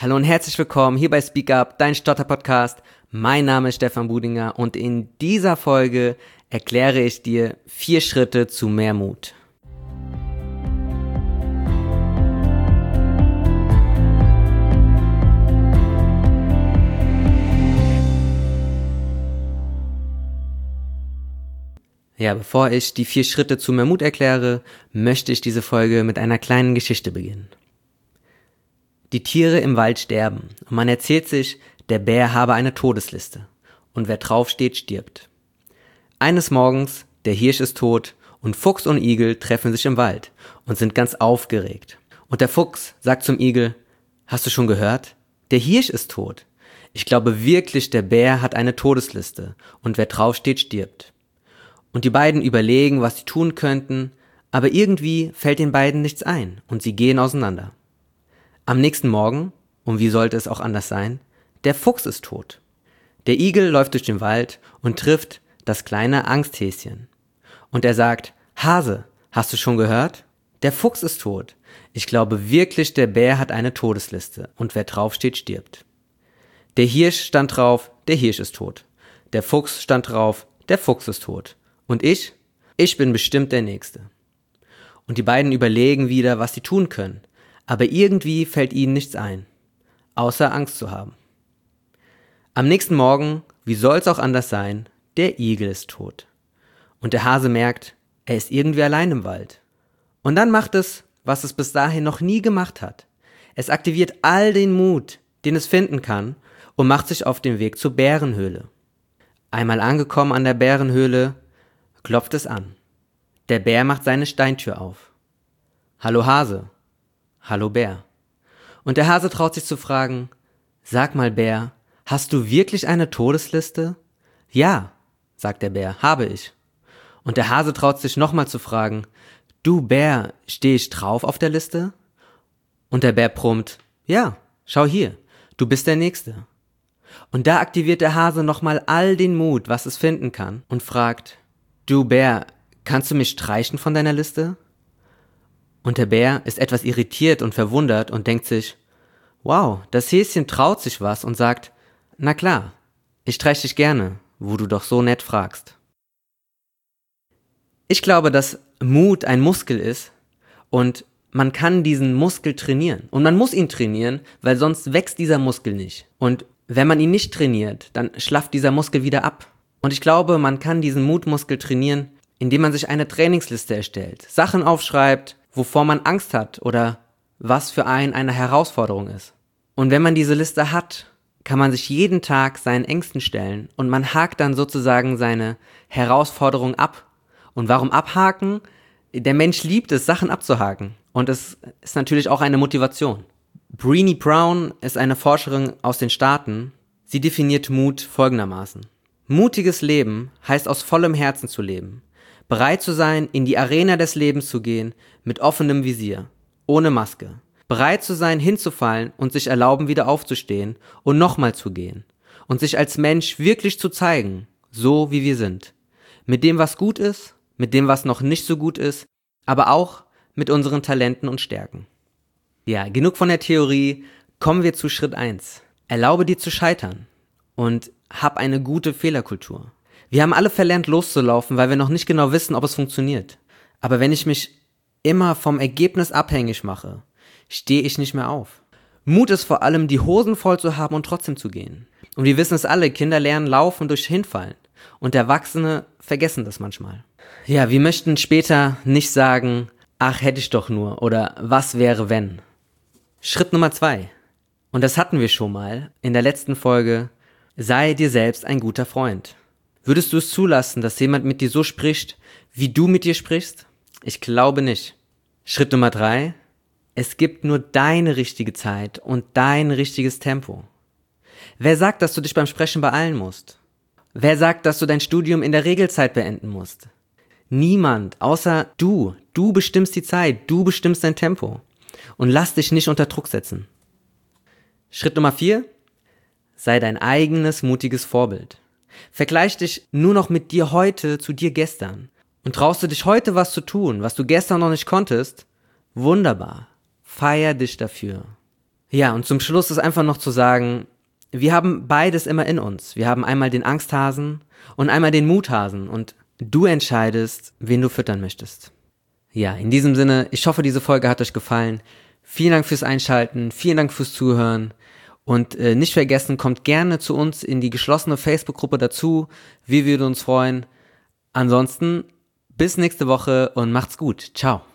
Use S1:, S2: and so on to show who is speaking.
S1: Hallo und herzlich willkommen hier bei Speak Up, dein Stotter-Podcast. Mein Name ist Stefan Budinger und in dieser Folge erkläre ich dir 4 Schritte zu mehr Mut. Ja, bevor ich die 4 Schritte zu mehr Mut erkläre, möchte ich diese Folge mit einer kleinen Geschichte beginnen. Die Tiere im Wald sterben und man erzählt sich, der Bär habe eine Todesliste und wer draufsteht, stirbt. Eines Morgens, der Hirsch ist tot und Fuchs und Igel treffen sich im Wald und sind ganz aufgeregt. Und der Fuchs sagt zum Igel, hast du schon gehört? Der Hirsch ist tot. Ich glaube wirklich, der Bär hat eine Todesliste und wer draufsteht, stirbt. Und die beiden überlegen, was sie tun könnten, aber irgendwie fällt den beiden nichts ein und sie gehen auseinander. Am nächsten Morgen, und wie sollte es auch anders sein, der Fuchs ist tot. Der Igel läuft durch den Wald und trifft das kleine Angsthäschen. Und er sagt, Hase, hast du schon gehört? Der Fuchs ist tot. Ich glaube wirklich, der Bär hat eine Todesliste und wer draufsteht, stirbt. Der Hirsch stand drauf, der Hirsch ist tot. Der Fuchs stand drauf, der Fuchs ist tot. Und ich bin bestimmt der Nächste. Und die beiden überlegen wieder, was sie tun können. Aber irgendwie fällt ihnen nichts ein, außer Angst zu haben. Am nächsten Morgen, wie soll's auch anders sein, der Igel ist tot. Und der Hase merkt, er ist irgendwie allein im Wald. Und dann macht es, was es bis dahin noch nie gemacht hat. Es aktiviert all den Mut, den es finden kann, und macht sich auf den Weg zur Bärenhöhle. Einmal angekommen an der Bärenhöhle, klopft es an. Der Bär macht seine Steintür auf. Hallo Hase. Hallo Bär. Und der Hase traut sich zu fragen, sag mal Bär, hast du wirklich eine Todesliste? Ja, sagt der Bär, habe ich. Und der Hase traut sich nochmal zu fragen, du Bär, stehe ich drauf auf der Liste? Und der Bär brummt, ja, schau hier, du bist der Nächste. Und da aktiviert der Hase nochmal all den Mut, was es finden kann, und fragt, du Bär, kannst du mich streichen von deiner Liste? Und der Bär ist etwas irritiert und verwundert und denkt sich, wow, das Häschen traut sich was und sagt, na klar, ich streiche dich gerne, wo du doch so nett fragst. Ich glaube, dass Mut ein Muskel ist und man kann diesen Muskel trainieren. Und man muss ihn trainieren, weil sonst wächst dieser Muskel nicht. Und wenn man ihn nicht trainiert, dann schlafft dieser Muskel wieder ab. Und ich glaube, man kann diesen Mutmuskel trainieren, indem man sich eine Trainingsliste erstellt, Sachen aufschreibt, wovor man Angst hat oder was für einen eine Herausforderung ist. Und wenn man diese Liste hat, kann man sich jeden Tag seinen Ängsten stellen und man hakt dann sozusagen seine Herausforderung ab. Und warum abhaken? Der Mensch liebt es, Sachen abzuhaken. Und es ist natürlich auch eine Motivation. Brené Brown ist eine Forscherin aus den Staaten. Sie definiert Mut folgendermaßen. Mutiges Leben heißt aus vollem Herzen zu leben. Bereit zu sein, in die Arena des Lebens zu gehen, mit offenem Visier, ohne Maske. Bereit zu sein, hinzufallen und sich erlauben, wieder aufzustehen und nochmal zu gehen. Und sich als Mensch wirklich zu zeigen, so wie wir sind. Mit dem, was gut ist, mit dem, was noch nicht so gut ist, aber auch mit unseren Talenten und Stärken. Ja, genug von der Theorie, kommen wir zu Schritt 1. Erlaube dir zu scheitern und hab eine gute Fehlerkultur. Wir haben alle verlernt loszulaufen, weil wir noch nicht genau wissen, ob es funktioniert. Aber wenn ich mich immer vom Ergebnis abhängig mache, stehe ich nicht mehr auf. Mut ist vor allem, die Hosen voll zu haben und trotzdem zu gehen. Und wir wissen es alle, Kinder lernen laufen durch Hinfallen. Und Erwachsene vergessen das manchmal. Ja, wir möchten später nicht sagen, ach, hätte ich doch nur oder was wäre wenn. Schritt Nummer 2. Und das hatten wir schon mal in der letzten Folge. Sei dir selbst ein guter Freund. Würdest du es zulassen, dass jemand mit dir so spricht, wie du mit dir sprichst? Ich glaube nicht. Schritt Nummer 3. Es gibt nur deine richtige Zeit und dein richtiges Tempo. Wer sagt, dass du dich beim Sprechen beeilen musst? Wer sagt, dass du dein Studium in der Regelzeit beenden musst? Niemand, außer du. Du bestimmst die Zeit, du bestimmst dein Tempo. Und lass dich nicht unter Druck setzen. Schritt Nummer 4. Sei dein eigenes mutiges Vorbild. Vergleich dich nur noch mit dir heute zu dir gestern. Und traust du dich heute was zu tun, was du gestern noch nicht konntest? Wunderbar. Feier dich dafür. Ja, und zum Schluss ist einfach noch zu sagen, wir haben beides immer in uns. Wir haben einmal den Angsthasen und einmal den Muthasen und du entscheidest, wen du füttern möchtest. Ja, in diesem Sinne, ich hoffe, diese Folge hat euch gefallen. Vielen Dank fürs Einschalten, vielen Dank fürs Zuhören und nicht vergessen, kommt gerne zu uns in die geschlossene Facebook-Gruppe dazu. Wir würden uns freuen. Ansonsten bis nächste Woche und macht's gut. Ciao.